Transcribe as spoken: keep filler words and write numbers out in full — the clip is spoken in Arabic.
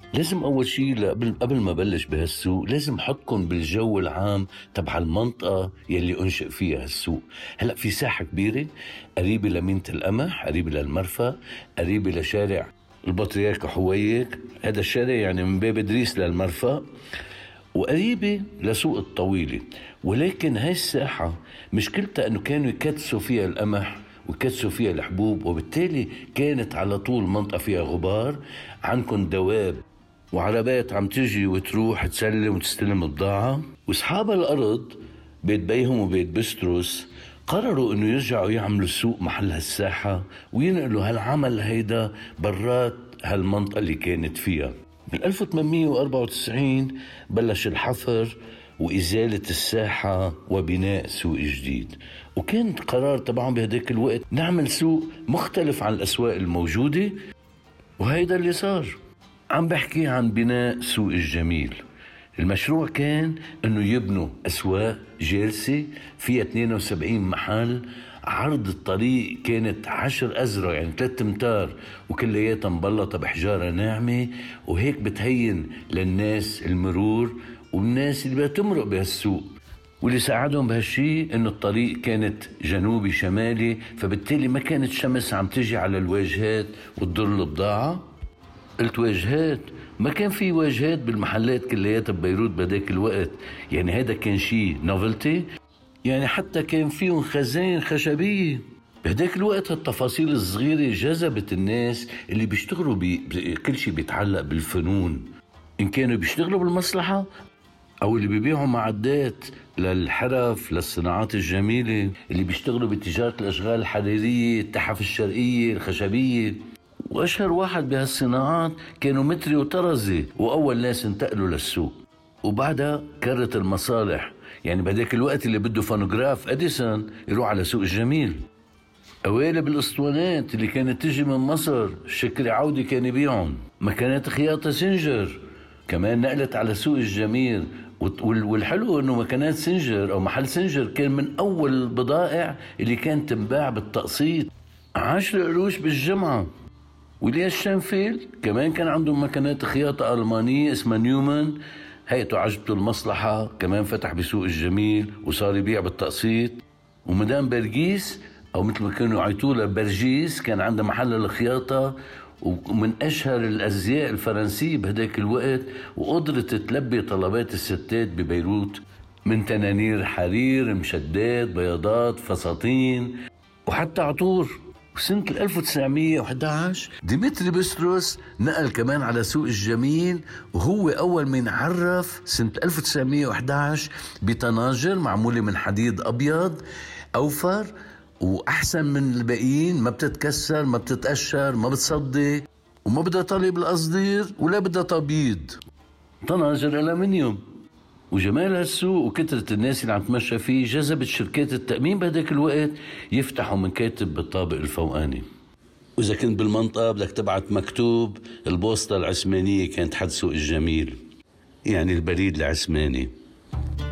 لازم أول شيء قبل قبل ما بلش بهالسوق لازم حطكم بالجو العام تبع المنطقة يلي أنشئ فيها هالسوق. هلأ في ساحة كبيرة قريبة لمينة القمح، قريبة للمرفأ، قريبة لشارع البطريرك حويك، هذا الشارع يعني من باب إدريس للمرفأ، وقريبة لسوق الطويلة. ولكن هاي الساحة مشكلتها أنه كانوا يكدسوا فيها القمح ويكدسوا فيها الحبوب، وبالتالي كانت على طول منطقة فيها غبار، عندكم دواب وعربات عم تجي وتروح تسلم وتستلم بضاعة. واصحاب الأرض بيت بيهم وبيت بستروس قرروا انه يرجعوا يعملوا سوق محل هالساحة وينقلوا هالعمل هيدا برات هالمنطقة اللي كانت فيها. بال ألف وثمانمئة وأربعة وتسعين بلش الحفر وإزالة الساحة وبناء سوق جديد، وكان قرار طبعا بهداك الوقت نعمل سوق مختلف عن الأسواق الموجودة، وهيدا اللي صار. عم بحكي عن بناء سوق الجميل. المشروع كان انه يبنوا اسواق جالسة فيها اثنين وسبعين محل، عرض الطريق كانت عشر أزرع يعني ثلاث امتار، وكلياتها مبلطة بحجارة ناعمة، وهيك بتهين للناس المرور والناس اللي بتمرق بهالسوق. واللي ساعدهم بهالشي انه الطريق كانت جنوبي شمالي، فبالتالي ما كانت شمس عم تجي على الواجهات وتضر البضاعة. قلت واجهات، ما كان في واجهات بالمحلات كلياتها ببيروت بداك الوقت، يعني هذا كان شيء نوفلتي، يعني حتى كان فيهم خزائن خشبية بهداك الوقت. هالتفاصيل الصغيرة جذبت الناس اللي بيشتغلوا بكل شيء بيتعلق بالفنون، إن كانوا بيشتغلوا بالمصلحة أو اللي بيبيعوا معدات للحرف للصناعات الجميلة، اللي بيشتغلوا بتجارة الأشغال الحريرية، التحف الشرقية الخشبية. وأشهر واحد بهالصناعات كانوا متري وطرزي، وأول ناس انتقلوا للسوق. وبعدها كرت المصالح، يعني بداك الوقت اللي بده فونوغراف أديسون يروح على سوق الجميل. قوالب الأسطوانات اللي كانت تجي من مصر شكري عودي كان يبيعهم. مكانات خياطة سنجر كمان نقلت على سوق الجميل. والحلو انه مكانات سنجر او محل سنجر كان من اول البضائع اللي كانت تنباع بالتقسيط عشر قروش بالجمعة. وليش شانفيل كمان كان عندهم مكانات خياطة ألمانية اسمها نيومان، هيئته عجبته المصلحة، كمان فتح بسوق الجميل وصار يبيع بالتقسيط. ومدام برجيس أو مثل ما كانوا يعيطوها برجيس كان عندها محل الخياطة، ومن أشهر الأزياء الفرنسية بهداك الوقت، وقدرت تلبي طلبات الستات ببيروت من تنانير حرير، مشدات، بياضات، فساتين، وحتى عطور. سنة ألف وتسعمئة وأحد عشر ديمتري بستروس نقل كمان على سوق الجميل، وهو أول من عرف سنة ألف وتسعمئة وأحد عشر بطناجر معمولة من حديد أبيض أوفر وأحسن من الباقيين، ما بتتكسر، ما بتتقشر، ما بتصدي، وما بدها طالب القصدير ولا بدها تبييض، طناجر ألمنيوم. وجمال هالسوق وكثرة الناس اللي عم تمشى فيه جذبت شركات التأمين بهداك الوقت يفتحوا مكاتب بالطابق الفوقاني. وإذا كنت بالمنطقة بدك تبعت مكتوب، البوسطة العثمانية كانت حد سوق الجميل، يعني البريد العثماني.